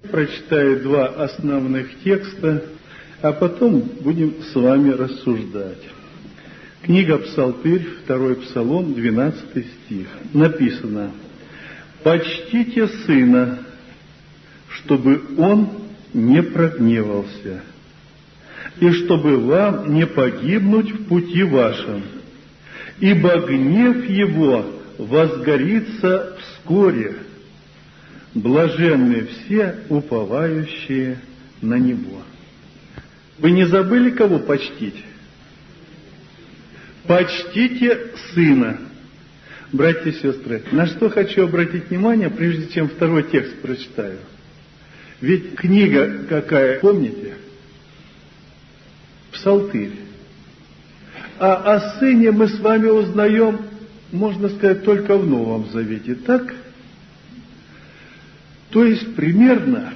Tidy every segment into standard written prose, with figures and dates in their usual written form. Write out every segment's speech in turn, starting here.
Прочитаю два основных текста, а потом будем с вами рассуждать. Книга Псалтырь, 2 Псалом, 12 стих. Написано: «Почтите сына, чтобы он не прогневался, и чтобы вам не погибнуть в пути вашем, ибо гнев его возгорится вскоре. Блаженны все, уповающие на Него». Вы не забыли, кого почтить? Почтите сына. Братья и сестры, на что хочу обратить внимание, прежде чем второй текст прочитаю. Ведь книга какая, помните? Псалтырь. А о сыне мы с вами узнаем, можно сказать, только в Новом Завете, так? То есть примерно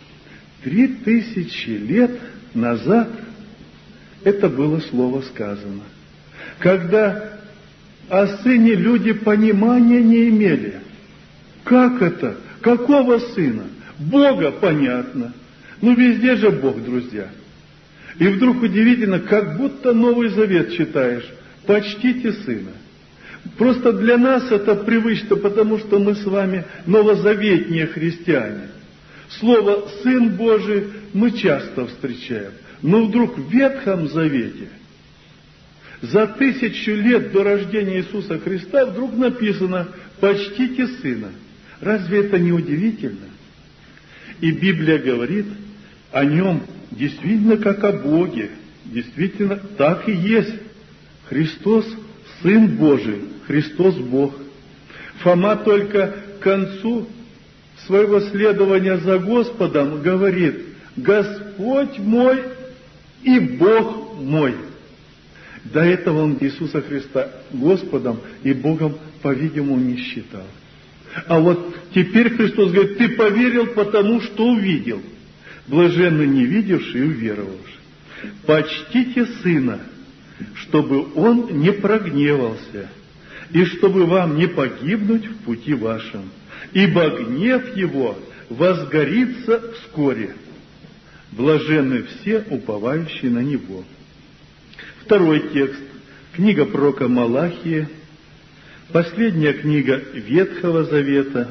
3000 лет назад это было слово сказано, когда о сыне люди понимания не имели. Как это? Какого сына? Бога, понятно. Ну везде же Бог, друзья. И вдруг удивительно, как будто Новый Завет читаешь. Почтите сына. Просто для нас это привычно, потому что мы с вами новозаветние христиане. Слово «Сын Божий» мы часто встречаем. Но вдруг в Ветхом Завете, за 1000 лет до рождения Иисуса Христа, вдруг написано «Почтите сына». Разве это не удивительно? И Библия говорит о нем действительно как о Боге. Действительно, так и есть. Христос – Сын Божий, Христос – Бог. Фома только к концу своего следования за Господом говорит: «Господь мой и Бог мой». До этого он Иисуса Христа Господом и Богом, по-видимому, не считал. А вот теперь Христос говорит: ты поверил, потому что увидел. Блаженны не видевшие и уверовавшие. Почтите сына, чтобы он не прогневался, и чтобы вам не погибнуть в пути вашем, ибо гнев его возгорится вскоре. Блаженны все, уповающие на него. Второй текст. Книга пророка Малахии, последняя книга Ветхого Завета,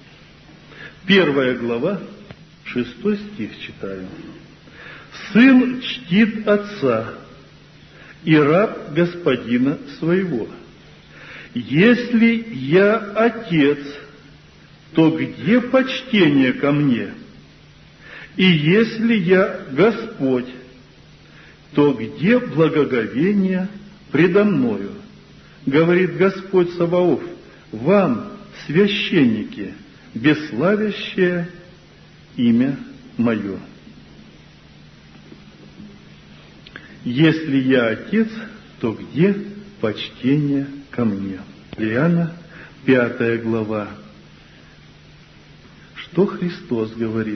1 глава, 6 стих читаю. «Сын чтит отца, и раб господина своего. Если я отец, то где почтение ко мне? И если я Господь, то где благоговение предо мною? Говорит Господь Саваоф: вам, священники, бесславящее имя мое. Если я отец, то где почтение ко мне?» Иоанна, 5 глава. Что Христос говорит?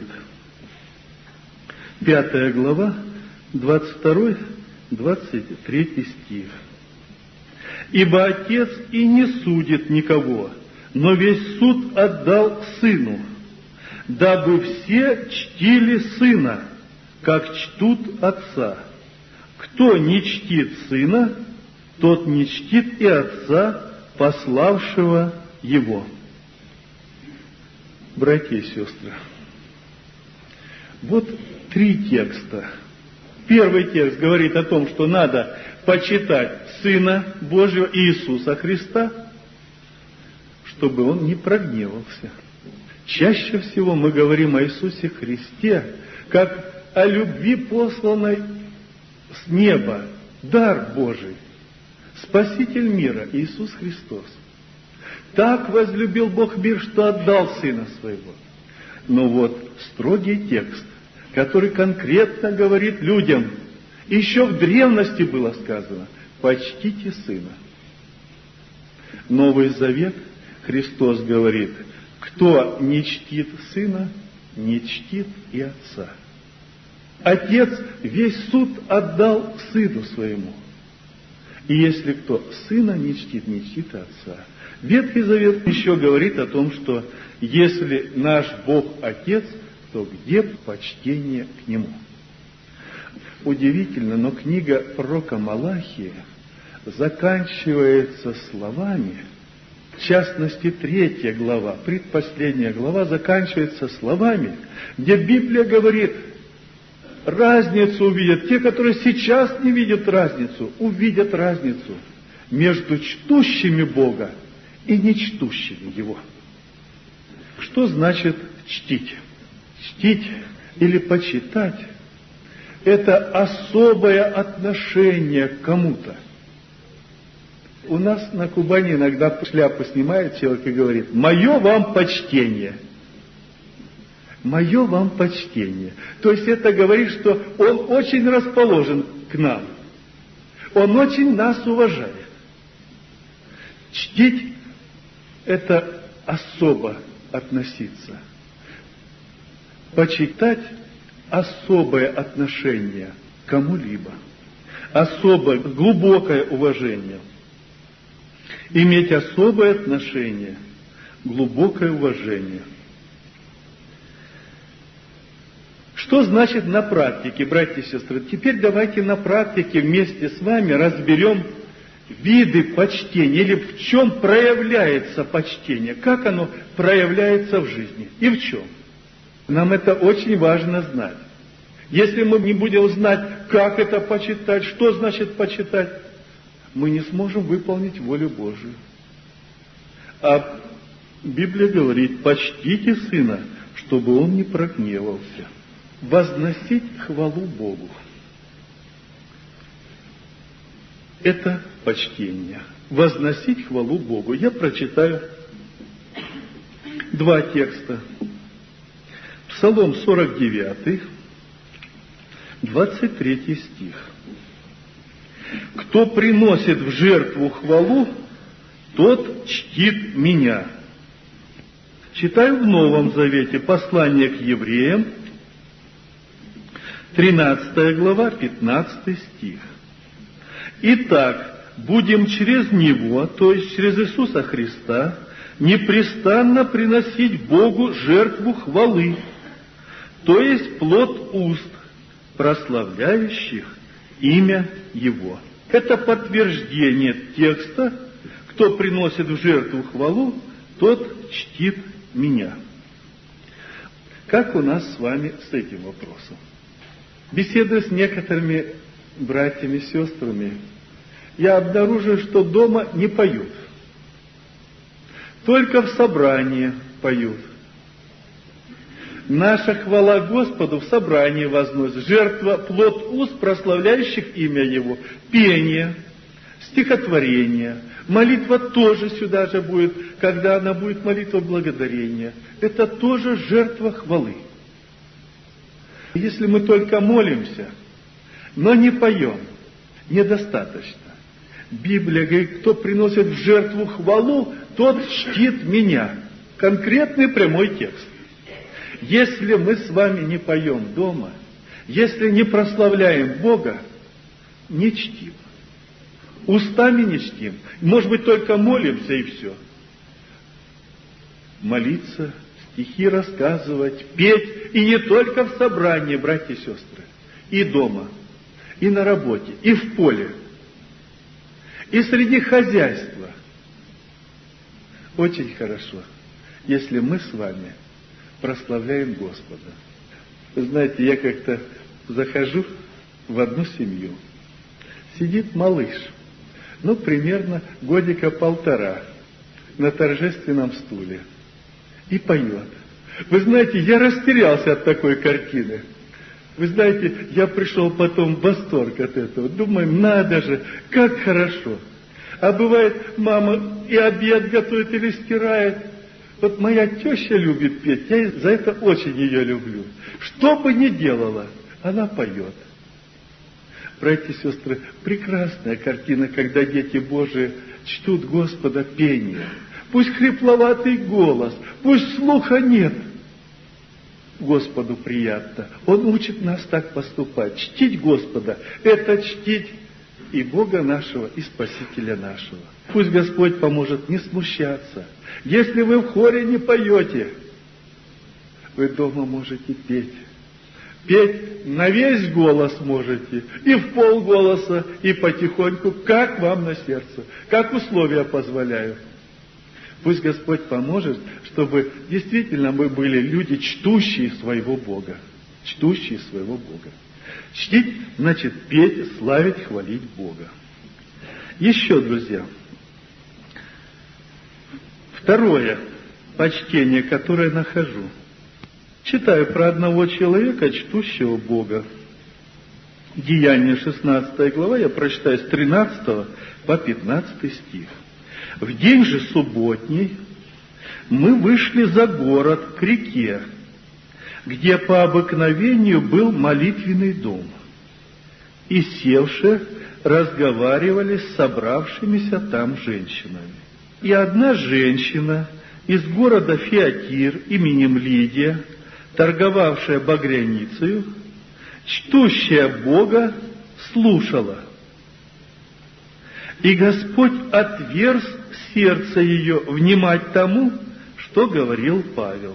5 глава, 22-23 стих. «Ибо Отец и не судит никого, но весь суд отдал Сыну, дабы все чтили Сына, как чтут Отца. Кто не чтит Сына, тот не чтит и Отца, пославшего Его». Братья и сестры, вот 3 текста. Первый текст говорит о том, что надо почитать Сына Божьего Иисуса Христа, чтобы Он не прогневался. Чаще всего мы говорим о Иисусе Христе как о любви, посланной с неба, дар Божий, Спаситель мира Иисус Христос. Так возлюбил Бог мир, что отдал Сына Своего. Но вот строгий текст, который конкретно говорит людям, еще в древности было сказано: почтите Сына. Новый Завет, Христос говорит: кто не чтит Сына, не чтит и Отца. Отец весь суд отдал Сыну Своему. И если кто Сына не чтит Отца. Ветхий Завет еще говорит о том, что если наш Бог Отец, то где почтение к Нему? Удивительно, но книга пророка Малахия заканчивается словами, в частности, 3 глава, предпоследняя глава, заканчивается словами, где Библия говорит, разницу увидят. Те, которые сейчас не видят разницу, увидят разницу между чтущими Бога и нечтущими Его. Что значит чтить? Чтить или почитать – это особое отношение к кому-то. У нас на Кубани иногда шляпу снимает человек и говорит: «Мое вам почтение». Мое вам почтение. То есть это говорит, что он очень расположен к нам. Он очень нас уважает. Чтить – это особо относиться. Почитать – особое отношение к кому-либо. Особое, глубокое уважение. Иметь особое отношение, глубокое уважение. Что значит на практике, братья и сестры? Теперь давайте на практике вместе с вами разберем виды почтения, или в чем проявляется почтение, как оно проявляется в жизни и в чем. Нам это очень важно знать. Если мы не будем знать, как это почитать, что значит почитать, мы не сможем выполнить волю Божию. А Библия говорит: почтите сына, чтобы он не прогневался. Возносить хвалу Богу. Это почтение. Возносить хвалу Богу. Я прочитаю 2 текста. Псалом 49, 23 стих. «Кто приносит в жертву хвалу, тот чтит меня». Читаю в Новом Завете послание к евреям, 13 глава, 15 стих. «Итак, будем через Него, то есть через Иисуса Христа, непрестанно приносить Богу жертву хвалы, то есть плод уст, прославляющих имя Его». Это подтверждение текста: кто приносит в жертву хвалу, тот чтит меня. Как у нас с вами с этим вопросом? Беседуя с некоторыми братьями, сестрами, я обнаружил, что дома не поют. Только в собрании поют. Наша хвала Господу в собрании возносит. Жертва плод уст, прославляющих имя Его. Пение, стихотворение. Молитва тоже сюда же будет, когда она будет молитва благодарения. Это тоже жертва хвалы. Если мы только молимся, но не поем, недостаточно. Библия говорит: кто приносит в жертву хвалу, тот чтит меня. Конкретный прямой текст. Если мы с вами не поем дома, если не прославляем Бога, не чтим. Устами не чтим. Может быть, только молимся и все. Молиться, стихи рассказывать, петь. И не только в собрании, братья и сестры. И дома, и на работе, и в поле, и среди хозяйства. Очень хорошо, если мы с вами прославляем Господа. Вы знаете, я как-то захожу в одну семью. Сидит малыш, примерно годика 1,5, на торжественном стуле. И поет. Вы знаете, я растерялся от такой картины. Вы знаете, я пришел потом в восторг от этого. Думаю, надо же, как хорошо. А бывает, мама и обед готовит или стирает. Вот моя теща любит петь, я за это очень ее люблю. Что бы ни делала, она поет. Братья и сестры, прекрасная картина, когда дети Божии чтут Господа пением. Пусть хрипловатый голос, пусть слуха нет. Господу приятно. Он учит нас так поступать. Чтить Господа – это чтить и Бога нашего, и Спасителя нашего. Пусть Господь поможет не смущаться. Если вы в хоре не поете, вы дома можете петь. Петь на весь голос можете, и в полголоса, и потихоньку, как вам на сердце, как условия позволяют. Пусть Господь поможет, чтобы действительно мы были люди, чтущие своего Бога. Чтущие своего Бога. Чтить, значит, петь, славить, хвалить Бога. Еще, друзья, второе почтение, которое нахожу. Читаю про одного человека, чтущего Бога. Деяния 16 глава, я прочитаю с 13 по 15 стих. В день же субботний мы вышли за город к реке, где по обыкновению был молитвенный дом, и, севши, разговаривали с собравшимися там женщинами. И одна женщина из города Фиатир именем Лидия, торговавшая багряницею, чтущая Бога, слушала. И Господь отверз сердце ее внимать тому, что говорил Павел.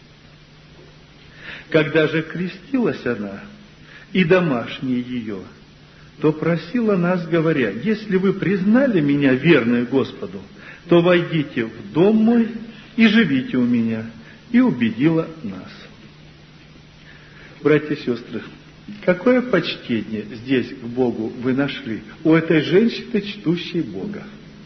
Когда же крестилась она и домашние ее, то просила нас, говоря: если вы признали меня верной Господу, то войдите в дом мой и живите у меня. И убедила нас. Братья и сестры, какое почтение здесь к Богу вы нашли у этой женщины, чтущей Бога?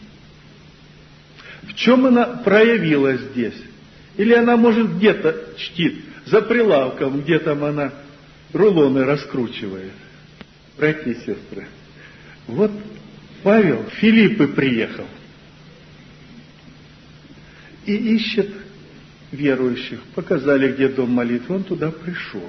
В чем она проявилась здесь? Или она, может, где-то чтит, за прилавком, где там она рулоны раскручивает? Братья и сестры, вот Павел в Филиппы приехал и ищет верующих. Показали, где дом молитвы, он туда пришел.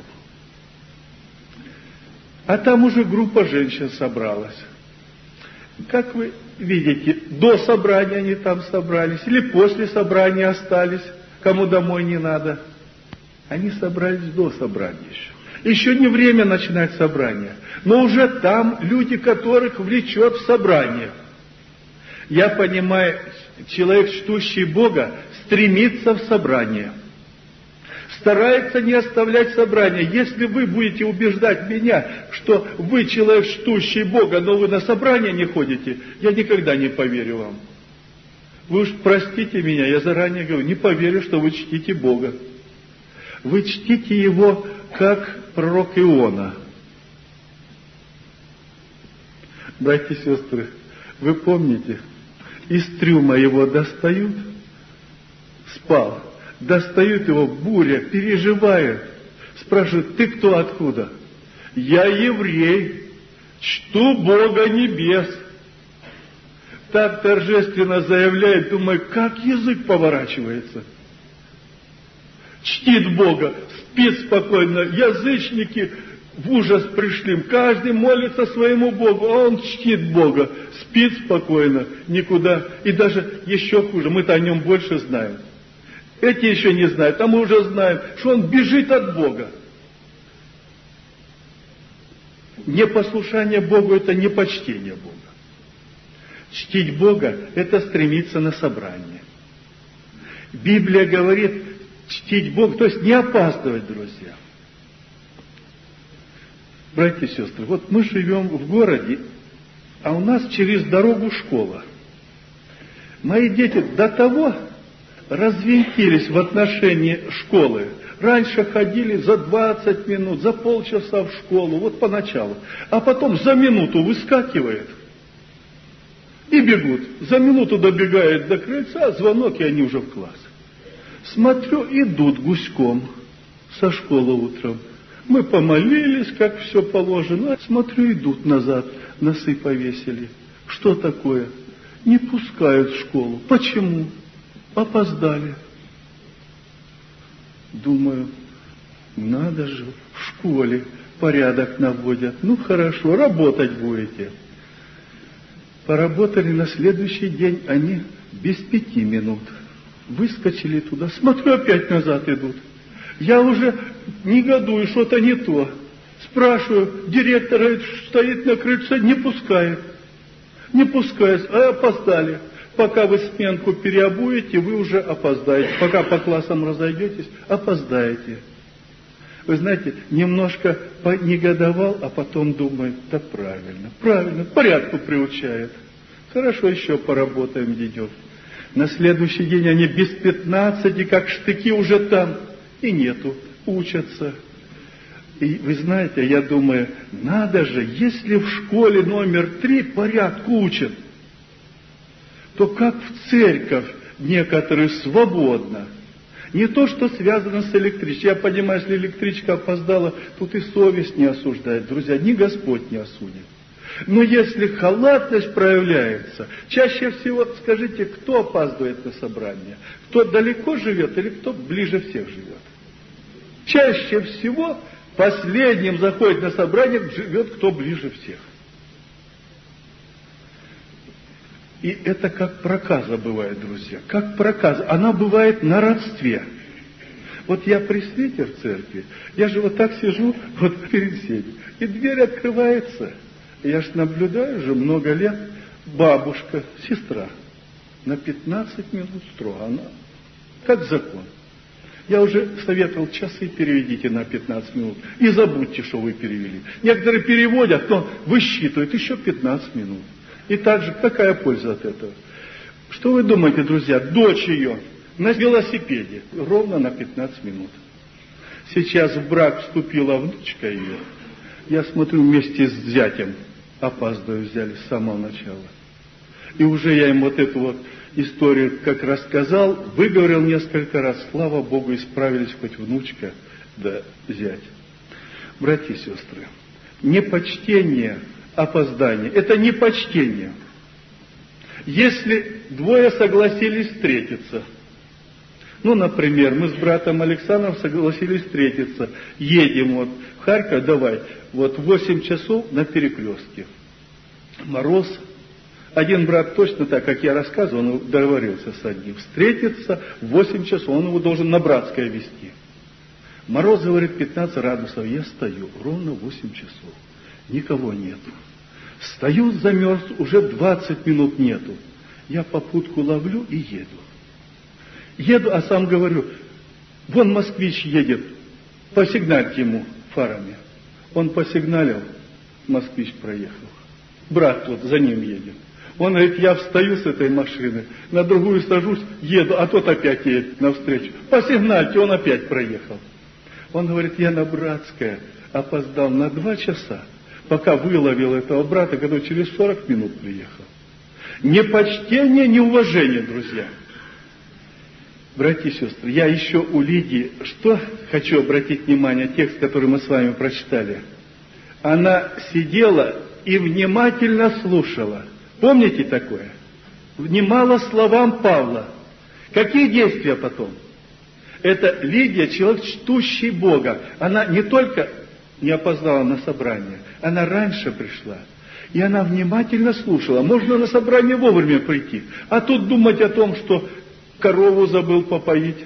А там уже группа женщин собралась. Как вы видите, до собрания они там собрались, или после собрания остались, кому домой не надо. Они собрались до собрания еще. Еще не время начинать собрание, но уже там люди, которых влечет в собрание. Я понимаю, человек, чтущий Бога, стремится в собрание. Старается не оставлять собрание. Если вы будете убеждать меня, что вы человек, чтущий Бога, но вы на собрание не ходите, я никогда не поверю вам. Вы уж простите меня, я заранее говорю, не поверю, что вы чтите Бога. Вы чтите Его, как пророк Иона. Братья и сестры, вы помните, из трюма его достают, спал, достают его, буря, переживает, спрашивают: ты кто, откуда? Я еврей, чту Бога небес. Так торжественно заявляет, думаю, как язык поворачивается. Чтит Бога, спит спокойно, язычники в ужас пришли, каждый молится своему Богу, а он чтит Бога, спит спокойно, никуда, и даже еще хуже, мы-то о нем больше знаем. Эти еще не знают, а мы уже знаем, что он бежит от Бога. Непослушание Богу – это не почтение Бога. Чтить Бога – это стремиться на собрание. Библия говорит, чтить Бога, то есть не опаздывать, друзья. Братья и сестры, вот мы живем в городе, а у нас через дорогу школа. Мои дети до того развинтились в отношении школы. Раньше ходили за 20 минут, за полчаса в школу, вот поначалу. А потом за минуту выскакивает и бегут. За минуту добегают до крыльца, звонок, и они уже в класс. Смотрю, идут гуськом со школы утром. Мы помолились, как все положено. Смотрю, идут назад, носы повесили. Что такое? Не пускают в школу. Почему? Опоздали. Думаю, надо же, в школе порядок наводят. Ну хорошо, работать будете. Поработали на следующий день они без 5 минут. Выскочили туда, смотрю, опять назад идут. Я уже негодую, что-то не то. Спрашиваю, директор стоит на крыльце, не пускает. Не пускает, а опоздали. Пока вы сменку переобуете, вы уже опоздаете. Пока по классам разойдетесь, опоздаете. Вы знаете, немножко негодовал, а потом думает, да правильно, к порядку приучает. Хорошо, еще поработаем денек. На следующий день они без 15, как штыки уже там. И нету, учатся. И вы знаете, я думаю, надо же, если в школе номер 3 порядку учат, то как в церковь некоторые свободно. Не то, что связано с электричкой. Я понимаю, если электричка опоздала, тут и совесть не осуждает. Друзья, ни Господь не осудит. Но если халатность проявляется, чаще всего, скажите, кто опаздывает на собрание? Кто далеко живет или кто ближе всех живет? Чаще всего последним заходит на собрание, живет кто ближе всех. И это как проказа бывает, друзья, как проказа. Она бывает на родстве. Вот я пресвитер в церкви, я же вот так сижу вот перед всеми, и дверь открывается. Я ж наблюдаю уже много лет, бабушка, сестра, на 15 минут строго, она как закон. Я уже советовал, часы переведите на 15 минут, и забудьте, что вы перевели. Некоторые переводят, но высчитывают еще 15 минут. И также, какая польза от этого? Что вы думаете, друзья, дочь ее на велосипеде ровно на 15 минут. Сейчас в брак вступила внучка ее. Я смотрю, вместе с зятем опаздываю, взяли с самого начала. И уже я им вот эту вот историю как рассказал, выговорил несколько раз, слава Богу, исправились хоть внучка да зять. Братья и сестры, непочтение, опоздание, это непочтение. Если двое согласились встретиться, ну, например, мы с братом Александром согласились встретиться, едем вот в Харьков, давай, вот 8 часов на перекрестке. Мороз. Один брат точно так, как я рассказывал, он договорился с одним. Встретиться в 8 часов, он его должен на Братское везти. Мороз, говорит, 15 градусов. Я стою, ровно 8 часов. Никого нету. Стою, замерз, уже 20 минут нету. Я попутку ловлю и еду. Еду, а сам говорю, вон москвич едет, посигнальте ему фарами. Он посигналил, москвич проехал. Брат вот за ним едет. Он говорит, я встаю с этой машины, на другую сажусь, еду, а тот опять едет навстречу. Посигнальте, он опять проехал. Он говорит, я на Братское опоздал на 2 часа, пока выловил этого брата, который через 40 минут приехал. Непочтение, неуважение, друзья. Братья и сестры, я еще у Лидии, что хочу обратить внимание, текст, который мы с вами прочитали. Она сидела и внимательно слушала. Помните такое? Внимала словам Павла. Какие действия потом? Это Лидия, человек, чтущий Бога. Она не только не опоздала на собрание, она раньше пришла. И она внимательно слушала. Можно на собрание вовремя прийти, а тут думать о том, что корову забыл попоить,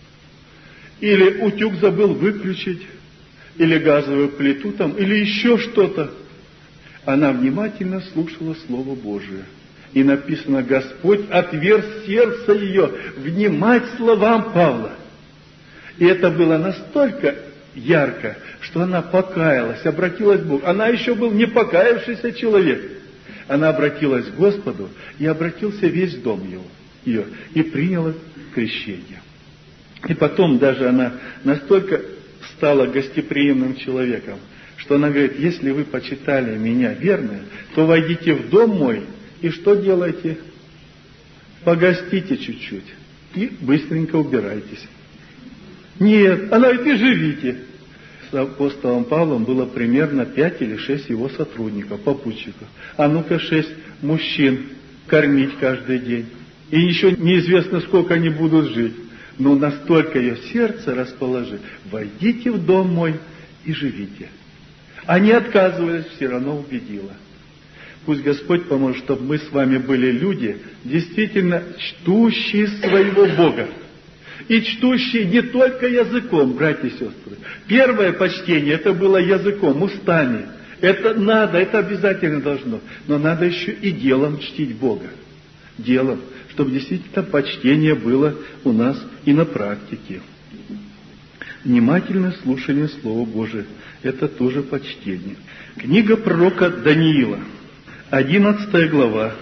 или утюг забыл выключить, или газовую плиту там, или еще что-то. Она внимательно слушала Слово Божие. И написано, Господь отверз сердце ее внимать словам Павла. И это было настолько ярко, что она покаялась, обратилась к Богу. Она еще был не покаявшийся человек. Она обратилась к Господу, и обратился весь дом ее, и приняла крещение. И потом даже она настолько стала гостеприимным человеком, что она говорит, если вы почитали меня верно, то войдите в дом мой, и что делаете? Погостите чуть-чуть, и быстренько убирайтесь. Нет, она говорит, и живите. С апостолом Павлом было примерно 5 или 6 его сотрудников, попутчиков. А ну-ка 6 мужчин кормить каждый день. И еще неизвестно, сколько они будут жить. Но настолько ее сердце расположит. Войдите в дом мой и живите. Они отказывались, все равно убедила. Пусть Господь поможет, чтобы мы с вами были люди, действительно чтущие своего Бога. И чтущие не только языком, братья и сестры. Первое почтение, это было языком, устами. Это надо, это обязательно должно. Но надо еще и делом чтить Бога. Делом, чтобы действительно почтение было у нас и на практике. Внимательное слушание Слова Божия – это тоже почтение. Книга пророка Даниила, 11 глава,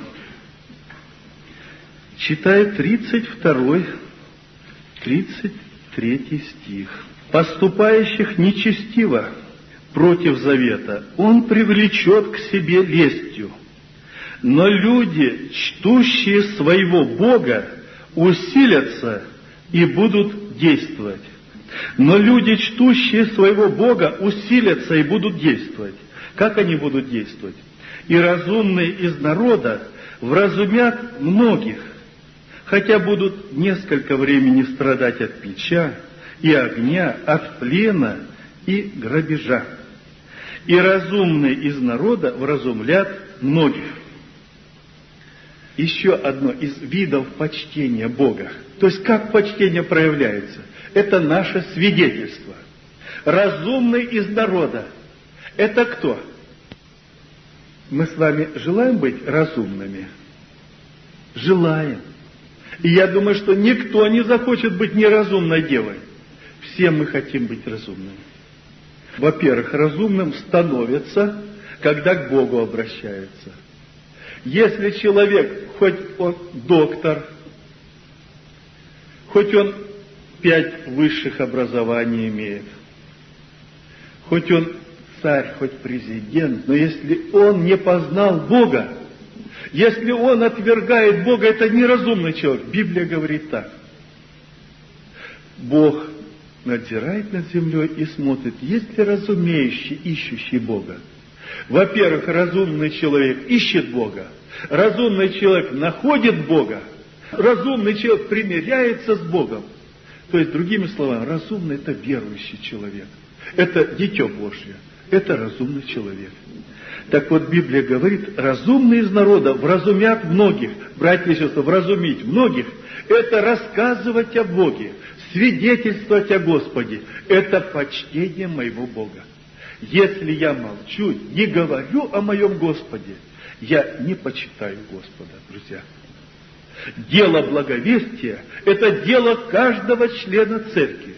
читаю 32-33 стих. «Поступающих нечестиво против завета он привлечет к себе лестью, но люди, чтущие своего Бога, усилятся и будут действовать». Но люди, чтущие своего Бога, усилятся и будут действовать. Как они будут действовать? «И разумные из народа вразумят многих, хотя будут несколько времени страдать от бича и огня, от плена и грабежа. И разумные из народа вразумлят многих». Еще одно из видов почтения Бога. То есть, как почтение проявляется? Это наше свидетельство. Разумный из народа. Это кто? Мы с вами желаем быть разумными? Желаем. И я думаю, что никто не захочет быть неразумной девой. Все мы хотим быть разумными. Во-первых, разумным становится, когда к Богу обращается. Если человек, хоть он доктор, хоть он 5 высших образований имеет, хоть он царь, хоть президент, но если он не познал Бога, если он отвергает Бога, это неразумный человек. Библия говорит так. Бог надзирает над землей и смотрит, есть ли разумеющий, ищущий Бога. Во-первых, разумный человек ищет Бога, разумный человек находит Бога, разумный человек примиряется с Богом. То есть, другими словами, разумный – это верующий человек, это дитё Божье, это разумный человек. Так вот, Библия говорит, разумные из народа вразумят многих. Братья и сестры, вразумить многих – это рассказывать о Боге, свидетельствовать о Господе. Это почтение моего Бога. Если я молчу, не говорю о моем Господе, я не почитаю Господа, друзья. Дело благовестия – это дело каждого члена церкви.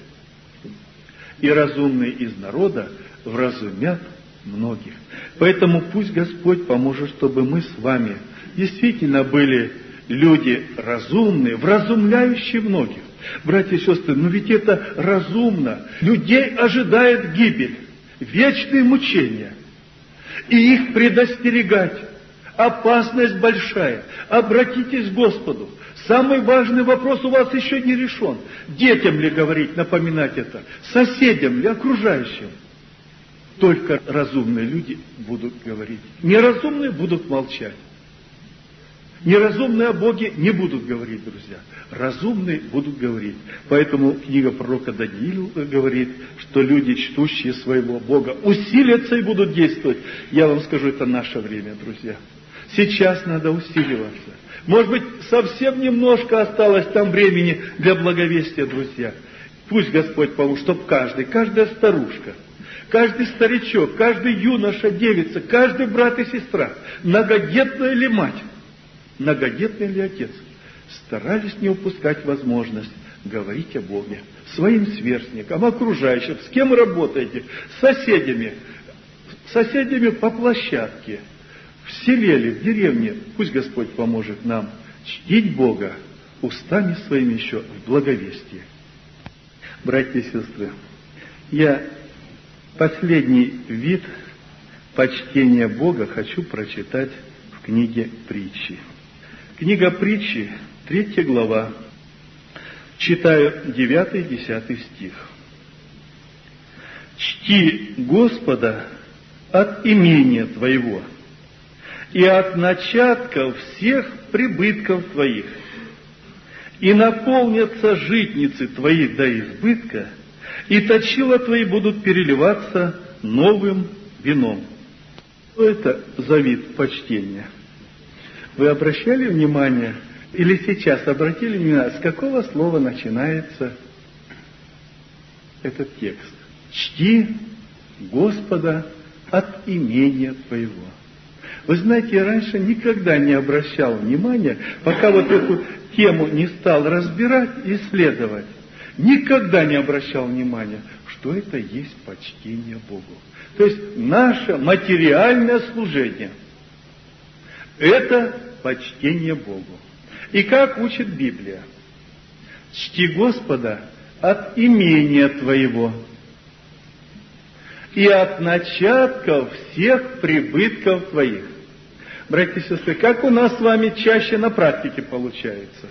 И разумные из народа вразумят многих. Поэтому пусть Господь поможет, чтобы мы с вами действительно были люди разумные, вразумляющие многих. Братья и сестры, но ведь это разумно. Людей ожидает гибель, вечные мучения. И их предостерегать. Опасность большая. Обратитесь к Господу. Самый важный вопрос у вас еще не решен. Детям ли говорить, напоминать это? Соседям ли, окружающим? Только разумные люди будут говорить. Неразумные будут молчать. Неразумные о Боге не будут говорить, друзья. Разумные будут говорить. Поэтому книга пророка Даниила говорит, что люди, чтущие своего Бога, усилятся и будут действовать. Я вам скажу, это наше время, друзья. Сейчас надо усиливаться. Может быть, совсем немножко осталось там времени для благовестия, друзья. Пусть Господь поможет, чтобы каждая старушка, каждый старичок, каждый юноша, девица, каждый брат и сестра, многодетная ли мать, многодетный ли отец, старались не упускать возможность говорить о Боге своим сверстникам, окружающим, с кем работаете, с соседями по площадке, в селе или в деревне. Пусть Господь поможет нам чтить Бога устами своими еще в благовестии. Братья и сестры, я последний вид почтения Бога хочу прочитать в книге Притчи. Книга Притчи, 3 глава, читаю 9-10 стих. «Чти Господа от имения твоего и от начатков всех прибытков твоих, и наполнятся житницы твои до избытка, и точила твои будут переливаться новым вином». Что это за вид почтения? Вы обращали внимание, или сейчас обратили внимание, с какого слова начинается этот текст? «Чти Господа от имения твоего». Вы знаете, я раньше никогда не обращал внимания, пока вот эту тему не стал разбирать, исследовать. никогда не обращал внимания, что это есть почтение Богу. То есть наше материальное служение – это почтение Богу. И как учит Библия? Чти Господа от имения твоего и от начатков всех прибытков твоих. Братья и сестры, как у нас с вами чаще на практике получается?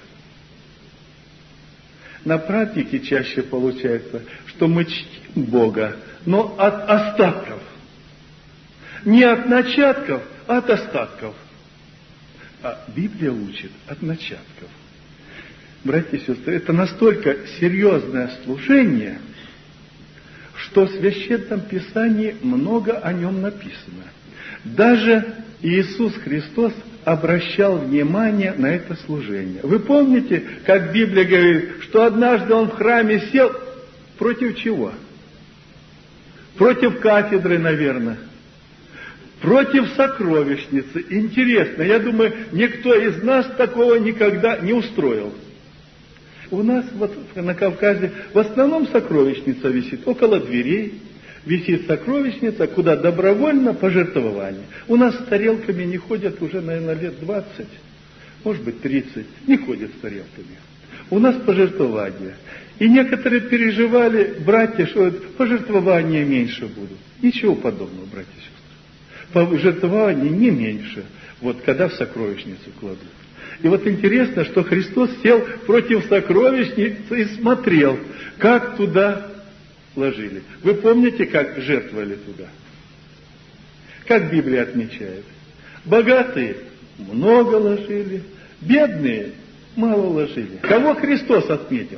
На практике чаще получается, что мы чтим Бога, но от остатков. Не от начатков, а от остатков. А Библия учит от начатков. Братья и сестры, это настолько серьезное служение, что в Священном Писании много о нем написано. Даже Иисус Христос обращал внимание на это служение. Вы помните, как Библия говорит, что однажды Он в храме сел против чего? Против кафедры, наверное. Против сокровищницы. Интересно, я думаю, никто из нас такого никогда не устроил. У нас вот на Кавказе в основном сокровищница висит около дверей. Висит сокровищница, куда добровольно пожертвование. У нас с тарелками не ходят уже, наверное, лет 20, может быть 30, не ходят с тарелками. У нас пожертвования. И некоторые переживали, братья, что пожертвования меньше будут. Ничего подобного, братья и сестры. Пожертвования не меньше, вот когда в сокровищницу кладут. И вот интересно, что Христос сел против сокровищницы и смотрел, как туда ложили. Вы помните, как жертвовали туда? Как Библия отмечает? Богатые много ложили, бедные мало ложили. Кого Христос отметил?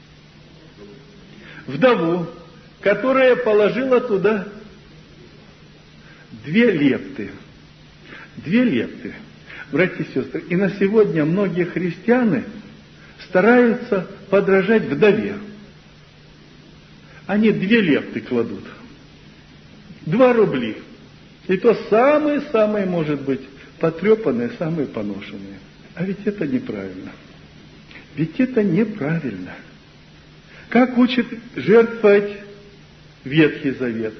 Вдову, которая положила туда 2 лепты. 2 лепты. Братья и сестры, и на сегодня многие христиане стараются подражать вдове. Они 2 лепты кладут. 2 рубля. И то самые-самые, может быть, потрепанные, самые поношенные. А ведь это неправильно. Ведь это неправильно. Как учит жертвовать Ветхий Завет?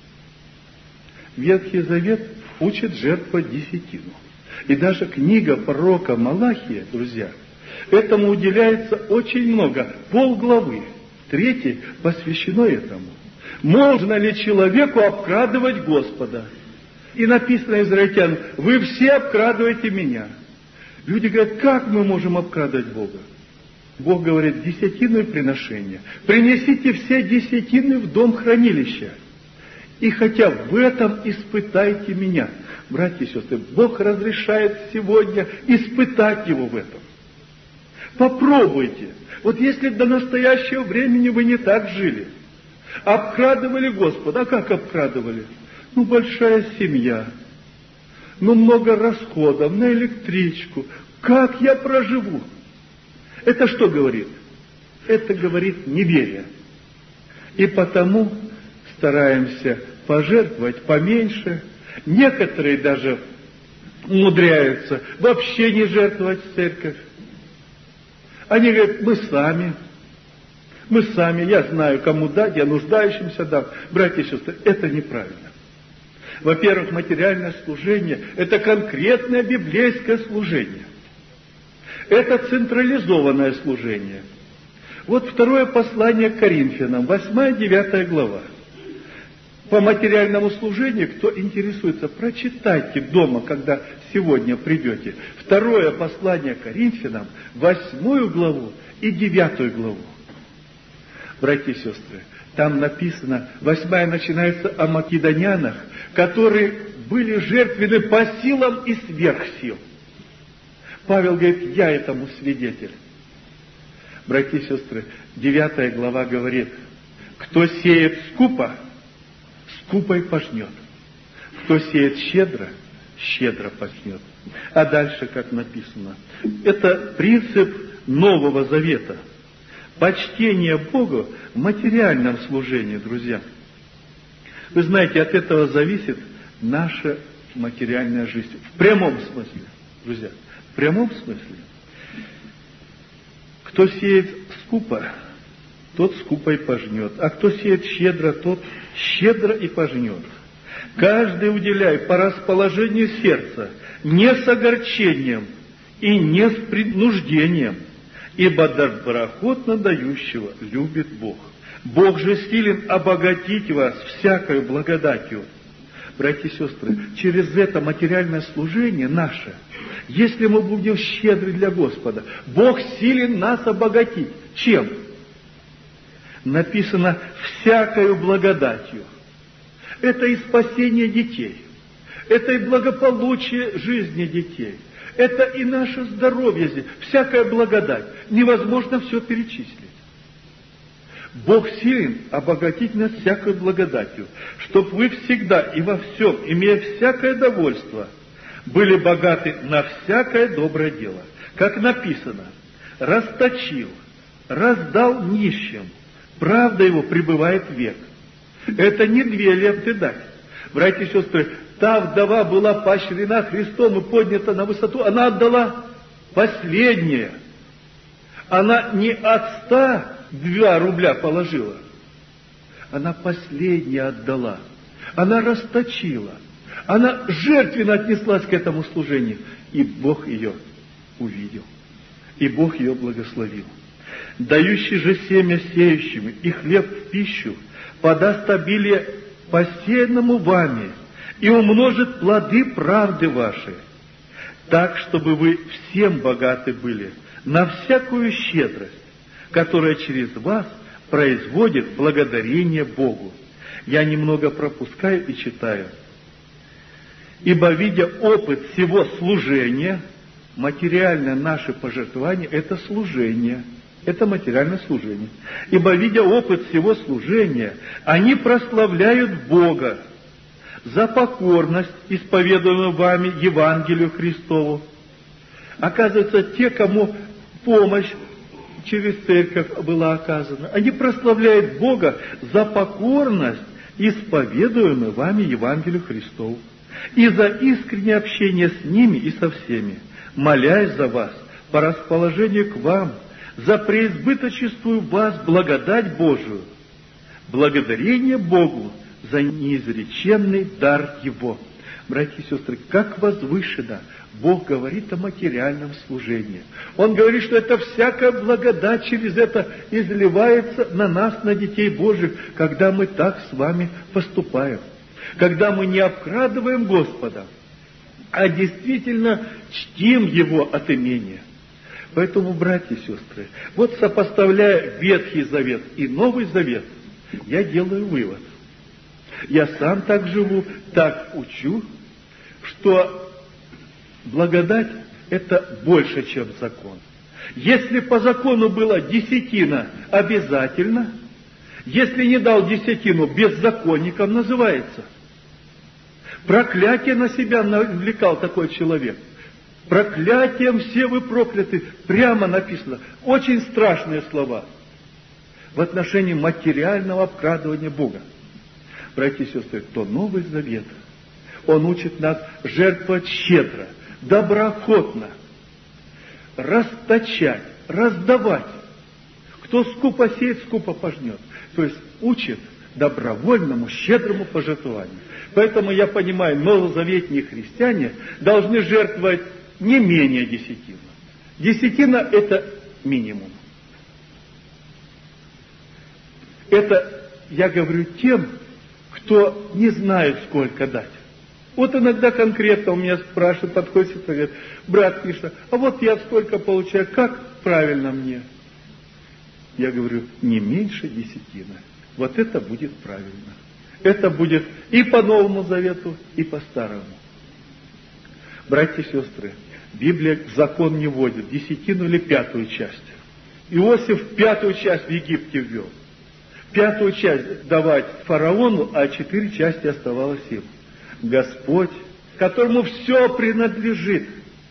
Ветхий Завет учит жертвовать десятину. И даже книга пророка Малахия, друзья, этому уделяется очень много, полглавы. 3 посвящено этому. Можно ли человеку обкрадывать Господа? И написано израильтянам: вы все обкрадываете меня. Люди говорят: как мы можем обкрадывать Бога? Бог говорит: десятину приношения. Принесите все десятины в дом хранилища. И хотя в этом испытайте меня. Братья и сестры, Бог разрешает сегодня испытать его в этом. Попробуйте. Вот если до настоящего времени вы не так жили, обкрадывали Господа. А как обкрадывали? Большая семья, много расходов на электричку. Как я проживу? Это что говорит? Это говорит неверие. И потому стараемся пожертвовать поменьше. Некоторые даже умудряются вообще не жертвовать в церковь. Они говорят: мы сами, я знаю, кому дать, я нуждающимся дам. Братья и сестры, это неправильно. Во-первых, материальное служение – это конкретное библейское служение. Это централизованное служение. Вот 2 послание к Коринфянам, 8-9 глава. По материальному служению, кто интересуется, прочитайте дома, когда сегодня придете. 2 послание к Коринфянам, 8 главу и 9 главу. Братья и сестры, там написано, 8 начинается о македонянах, которые были жертвены по силам и сверх сил. Павел говорит: я этому свидетель. Братья и сестры, 9 глава говорит: кто сеет скупо, скупо и пожнет. Кто сеет щедро, щедро пожнет. А дальше, как написано, это принцип Нового Завета. Почтение Богу в материальном служении, друзья. Вы знаете, от этого зависит наша материальная жизнь. В прямом смысле, друзья, в прямом смысле. Кто сеет скупо, тот скупо и пожнет. А кто сеет щедро, тот щедро и пожнет. Каждый уделяй по расположению сердца, не с огорчением и не с принуждением, ибо доброохотно дающего любит Бог. Бог же силен обогатить вас всякою благодатью. Братья и сестры, через это материальное служение наше, если мы будем щедры для Господа, Бог силен нас обогатить. Чем? Написано «всякою благодатью». Это и спасение детей, это и благополучие жизни детей, это и наше здоровье, всякая благодать. Невозможно все перечислить. Бог силен обогатить нас всякой благодатью, чтоб вы всегда и во всем, имея всякое довольство, были богаты на всякое доброе дело. Как написано, расточил, раздал нищим, правда его пребывает век. Это не 2 ленты дать. Братья и сестры, та вдова была поощрена Христом и поднята на высоту, она отдала последнее. Она не от 102 рубля положила, она последнее отдала. Она расточила, она жертвенно отнеслась к этому служению, и Бог ее увидел, и Бог ее благословил. Дающий же семя сеющим и хлеб в пищу подаст обилие посеянному вами и умножит плоды правды вашей, так, чтобы вы всем богаты были на всякую щедрость, которая через вас производит благодарение Богу. Я немного пропускаю и читаю. Ибо, видя опыт всего служения, материальное наше пожертвование – это служение, это материальное служение. Ибо, видя опыт всего служения, они прославляют Бога за покорность, исповедуемую вами Евангелию Христову. Оказывается, те, кому помощь через церковь была оказана, они прославляют Бога за покорность, исповедуемую вами Евангелию Христову, и за искреннее общение с ними и со всеми, молясь за вас по расположению к вам, за преизбыточествую вас благодать Божию, благодарение Богу за неизреченный дар Его. Братья и сестры, как возвышенно Бог говорит о материальном служении. Он говорит, что это всякая благодать через это изливается на нас, на детей Божьих, когда мы так с вами поступаем. Когда мы не обкрадываем Господа, а действительно чтим Его от имения. Поэтому, братья и сестры, вот сопоставляя Ветхий Завет и Новый Завет, я делаю вывод. Я сам так живу, так учу, что благодать – это больше, чем закон. Если по закону было десятина обязательно, если не дал десятину, беззаконником называется. Проклятие на себя навлекал такой человек. Проклятием все вы прокляты. Прямо написано. Очень страшные слова в отношении материального обкрадывания Бога. Братья и сестры, то Новый Завет, он учит нас жертвовать щедро, доброохотно, расточать, раздавать. Кто скупо сеет, скупо пожнет. То есть учит добровольному, щедрому пожертвованию. Поэтому я понимаю, новозаветные христиане должны жертвовать не менее десятины. Десятина – это минимум. Это я говорю тем, кто не знает, сколько дать. Вот иногда конкретно у меня спрашивают, подходит и говорит: брат Миша, а вот я столько получаю, как правильно мне? Я говорю, не меньше десятины. Вот это будет правильно. Это будет и по Новому Завету, и по Старому. Братья и сестры, Библия закон не вводит, десятину или 5-ю часть. Иосиф 5-ю часть в Египте ввел. 5-ю часть давать фараону, а 4 части оставалось им. Господь, которому все принадлежит,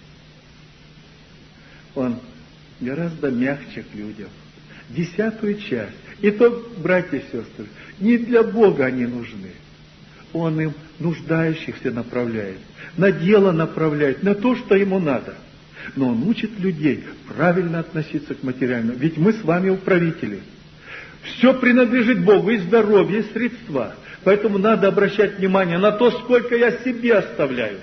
Он гораздо мягче к людям. 10-ю часть. И то, братья и сестры, не для Бога они нужны. Он им нуждающихся направляет, на дело направляет, на то, что ему надо. Но он учит людей правильно относиться к материальному. Ведь мы с вами управители. Все принадлежит Богу, и здоровье, и средства. Поэтому надо обращать внимание на то, сколько я себе оставляю.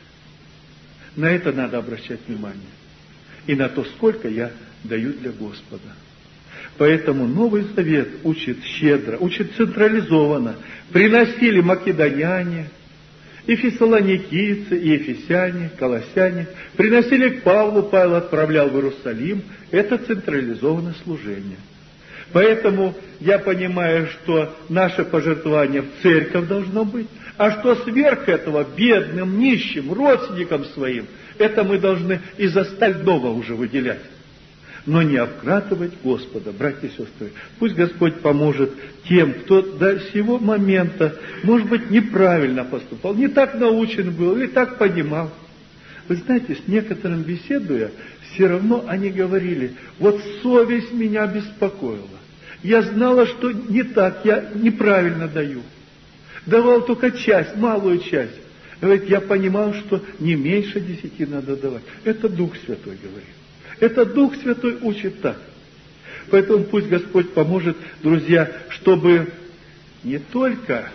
На это надо обращать внимание. И на то, сколько я даю для Господа. Поэтому Новый Завет учит щедро, учит централизованно. Приносили македоняне, и фессалоникийцы, и ефесяне, колоссяне. Приносили к Павлу, Павел отправлял в Иерусалим. Это централизованное служение. Поэтому я понимаю, что наше пожертвование в церковь должно быть, а что сверх этого бедным, нищим, родственникам своим, это мы должны из остального уже выделять. Но не обкрадывать Господа, братья и сестры. Пусть Господь поможет тем, кто до сего момента, может быть, неправильно поступал, не так научен был, или так понимал. Вы знаете, с некоторым беседуя, все равно они говорили, вот совесть меня беспокоила. Я знала, что не так, я неправильно даю. Давал только часть, малую часть. Говорит, я понимал, что не меньше 10 надо давать. Это Дух Святой говорит. Это Дух Святой учит так. Поэтому пусть Господь поможет, друзья, чтобы не только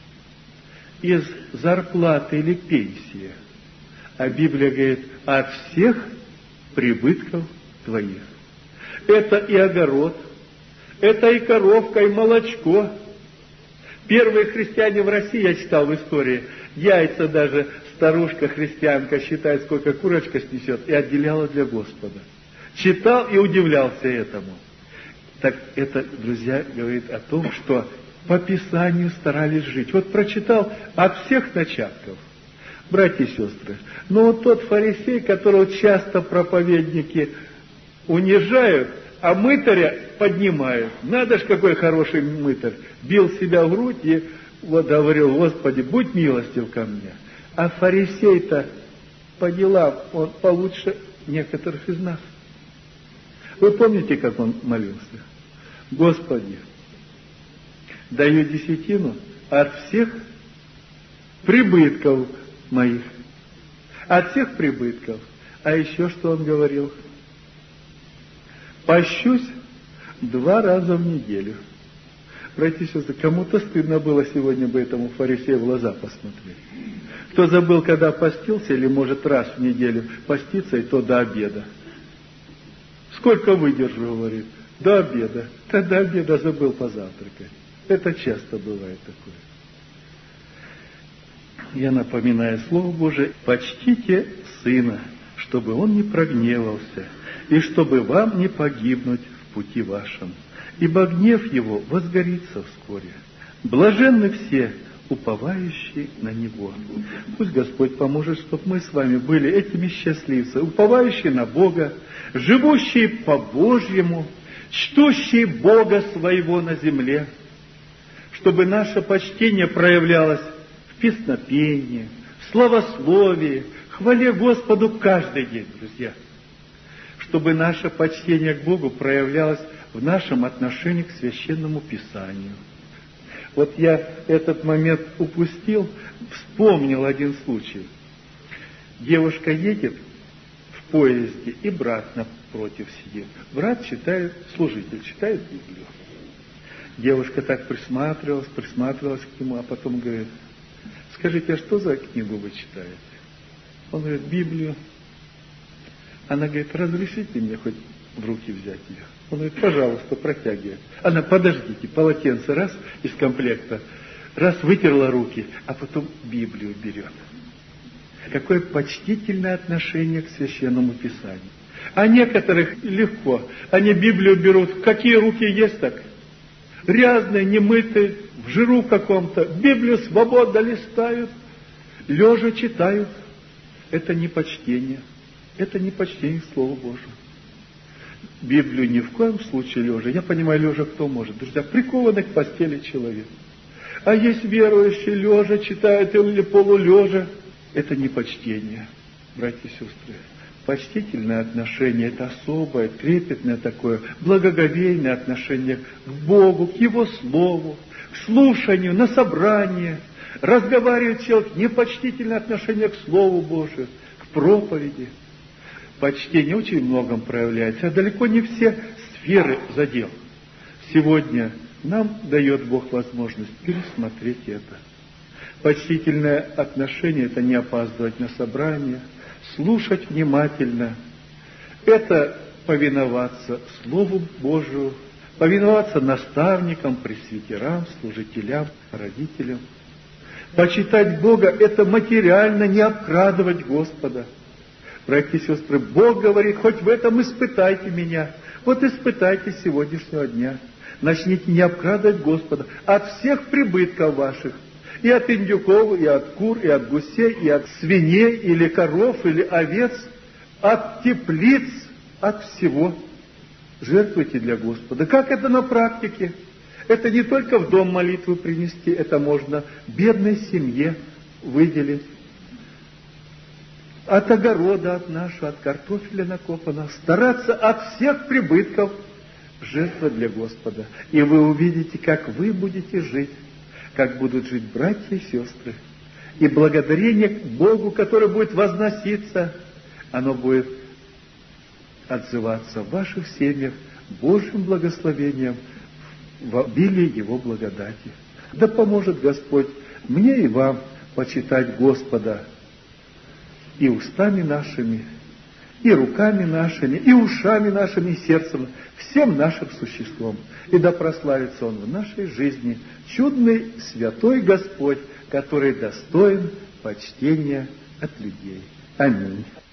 из зарплаты или пенсии, а Библия говорит, от всех прибытков твоих. Это и огород, это и коровка, и молочко. Первые христиане в России, я читал в истории, яйца даже старушка-христианка считает, сколько курочка снесет, и отделяла для Господа. Читал и удивлялся этому. Так это, друзья, говорит о том, что по Писанию старались жить. Вот прочитал от всех начатков. Братья и сестры, но вот тот фарисей, которого часто проповедники унижают, а мытаря поднимают. Надо ж, какой хороший мытарь. Бил себя в грудь и вот говорил, Господи, будь милостив ко мне. А фарисей-то по делам, он получше некоторых из нас. Вы помните, как он молился? Господи, даю десятину от всех прибытков моих. От всех прибытков. А еще что он говорил? Пощусь 2 раза в неделю. Братья и сестры, кому-то стыдно было сегодня бы этому фарисею в глаза посмотреть. Кто забыл, когда постился, или может раз в неделю поститься, и то до обеда. Сколько выдержу, говорит, до обеда. До обеда забыл позавтракать. Это часто бывает такое. Я напоминаю Слово Божие, почтите Сына, чтобы Он не прогневался, и чтобы вам не погибнуть в пути вашем, ибо гнев Его возгорится вскоре. Блаженны все, уповающие на Него. Пусть Господь поможет, чтобы мы с вами были этими счастливцами, уповающие на Бога, живущие по-божьему, чтущие Бога своего на земле, чтобы наше почтение проявлялось в песнопении, в славословии, хвале Господу каждый день, друзья. Чтобы наше почтение к Богу проявлялось в нашем отношении к Священному Писанию. Вот я этот момент упустил, вспомнил один случай. Девушка едет в поезде, и брат напротив сидит. Брат читает, служитель читает Библию. Девушка так присматривалась к нему, а потом говорит, скажите, а что за книгу вы читаете? Он говорит, Библию. Она говорит, разрешите мне хоть в руки взять ее? Он говорит, пожалуйста, протягивает. Она, подождите, полотенце раз из комплекта, раз вытерла руки, а потом Библию берет. Какое почтительное отношение к Священному Писанию. А некоторых легко. Они Библию берут, какие руки есть так? Грязные, немытые, в жиру каком-то. Библию свободно листают, лежа читают. Это не почтение. Это не почтение к Слову Божьему. Библию ни в коем случае лежа. Я понимаю, лежа кто может. Друзья, прикованный к постели человек. А есть верующие, лежа читают или полулежа. Это не почтение, братья и сестры. Почтительное отношение – это особое, трепетное такое, благоговейное отношение к Богу, к Его Слову, к слушанию, на собрание. Разговаривает человек, непочтительное отношение к Слову Божию, к проповеди. Почтение очень многом проявляется, а далеко не все сферы задел. Сегодня нам дает Бог возможность пересмотреть это. Почтительное отношение – это не опаздывать на собрание, слушать внимательно. Это повиноваться Слову Божию, повиноваться наставникам, пресвитерам, служителям, родителям. Почитать Бога – это материально не обкрадывать Господа. Братья и сестры, Бог говорит, хоть в этом испытайте меня. Вот испытайте с сегодняшнего дня. Начните не обкрадывать Господа от всех прибытков ваших. И от индюков, и от кур, и от гусей, и от свиней, или коров, или овец, от теплиц, от всего. Жертвуйте для Господа. Как это на практике? Это не только в дом молитвы принести, это можно бедной семье выделить. От огорода от нашего, от картофеля накопанного. Стараться от всех прибытков жертва для Господа. И вы увидите, как вы будете жить, как будут жить братья и сестры. И благодарение к Богу, которое будет возноситься, оно будет отзываться в ваших семьях Божьим благословением в обилии Его благодати. Да поможет Господь мне и вам почитать Господа и устами нашими, и руками нашими, и ушами нашими, и сердцем, всем нашим существом. И да прославится Он в нашей жизни, чудный святой Господь, который достоин почтения от людей. Аминь.